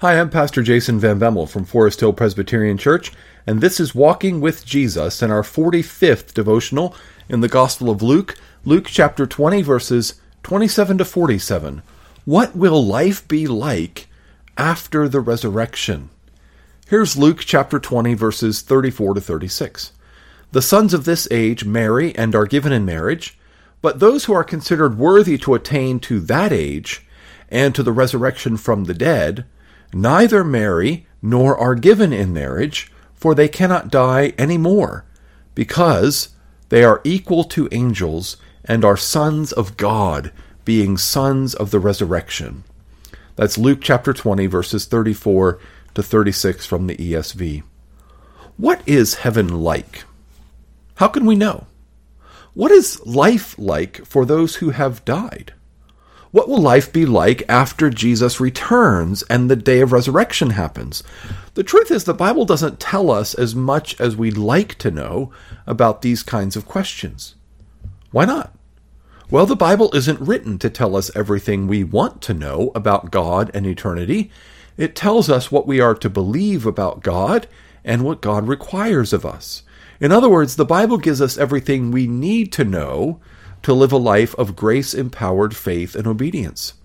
Hi, I'm Pastor Jason Van Bemmel from Forest Hill Presbyterian Church, and this is Walking with Jesus and our 45th devotional in the Gospel of Luke, Luke chapter 20, verses 27 to 47. What will life be like after the resurrection? Here's Luke chapter 20, verses 34 to 36. The sons of this age marry and are given in marriage, but those who are considered worthy to attain to that age and to the resurrection from the dead neither marry nor are given in marriage, for they cannot die any more, because they are equal to angels and are sons of God, being sons of the resurrection. That's Luke chapter 20, verses 34 to 36 from the ESV. What is heaven like? How can we know? What is life like for those who have died? What will life be like after Jesus returns and the day of resurrection happens? The truth is, the Bible doesn't tell us as much as we'd like to know about these kinds of questions. Why not? Well, the Bible isn't written to tell us everything we want to know about God and eternity. It tells us what we are to believe about God and what God requires of us. In other words, the Bible gives us everything we need to know to live a life of grace-empowered faith and obedience.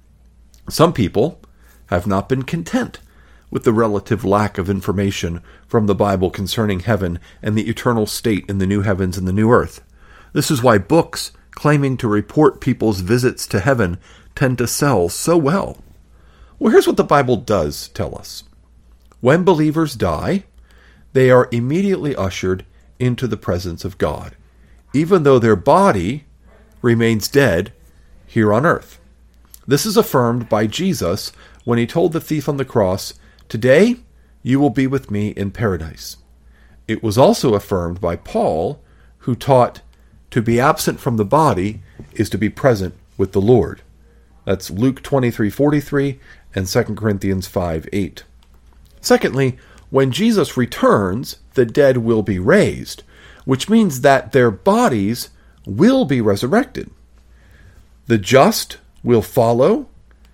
Some people have not been content with the relative lack of information from the Bible concerning heaven and the eternal state in the new heavens and the new earth. This is why books claiming to report people's visits to heaven tend to sell so well. Well, here's what the Bible does tell us. When believers die, they are immediately ushered into the presence of God, even though their body remains dead here on earth. This is affirmed by Jesus when he told the thief on the cross, "Today you will be with me in paradise." It was also affirmed by Paul, who taught to be absent from the body is to be present with the Lord. That's Luke 23:43 and 2 Corinthians 5:8. Secondly, when Jesus returns, the dead will be raised, which means that their bodies will be resurrected. The just will follow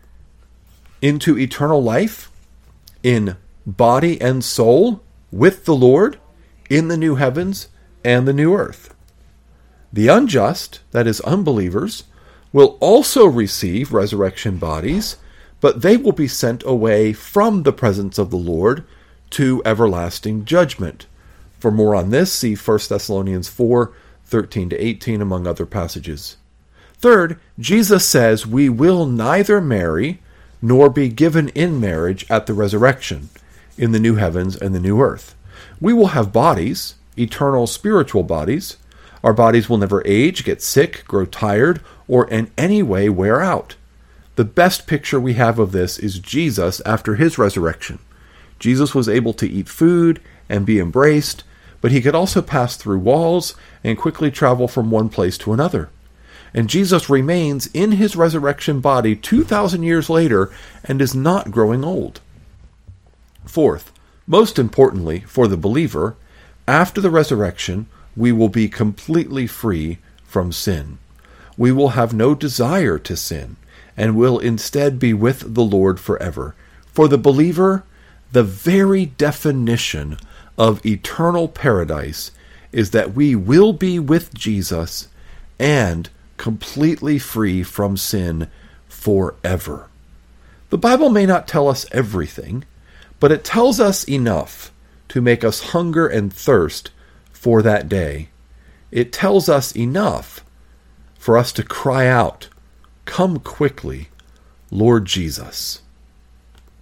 into eternal life in body and soul with the Lord in the new heavens and the new earth. The unjust, that is unbelievers, will also receive resurrection bodies, but they will be sent away from the presence of the Lord to everlasting judgment. For more on this, see 1 Thessalonians 4:13 to 18, among other passages. Third, Jesus says we will neither marry nor be given in marriage at the resurrection, in the new heavens and the new earth. We will have bodies, eternal spiritual bodies. Our bodies will never age, get sick, grow tired, or in any way wear out. The best picture we have of this is Jesus after his resurrection. Jesus was able to eat food and be embraced, but he could also pass through walls and quickly travel from one place to another. And Jesus remains in his resurrection body 2,000 years later and is not growing old. Fourth, most importantly for the believer, after the resurrection, we will be completely free from sin. We will have no desire to sin and will instead be with the Lord forever. For the believer, the very definition of eternal paradise is that we will be with Jesus and completely free from sin forever. The Bible may not tell us everything, but it tells us enough to make us hunger and thirst for that day. It tells us enough for us to cry out, "Come quickly, Lord Jesus."